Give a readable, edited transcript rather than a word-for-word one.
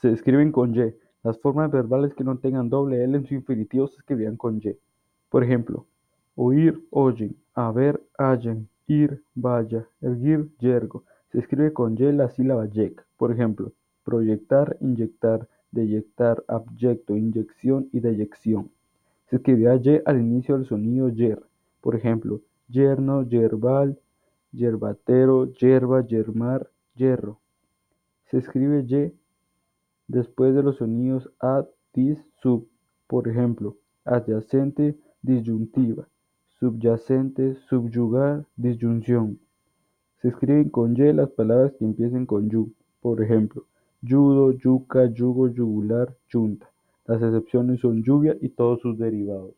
se escriben con Y. Las formas verbales que no tengan doble L en su infinitivo se escribirán con Y. Por ejemplo, oír, oyen, haber, hallen, ir, vaya, erguir, yergo. Se escribe con Y la sílaba yec. Por ejemplo, proyectar, inyectar, deyectar, abyecto, inyección y deyección. Se escribirá Y al inicio del sonido yer. Por ejemplo, yerno, yerbal, yerbatero, yerba, yermar, yerro. Se escribe Y después de los sonidos ad, dis, sub. Por ejemplo, adyacente, disyuntiva, subyacente, subyugar, disyunción. Se escriben con Y las palabras que empiecen con yu. Por ejemplo, yudo, yuca, yugo, yugular, yunta. Las excepciones son lluvia y todos sus derivados.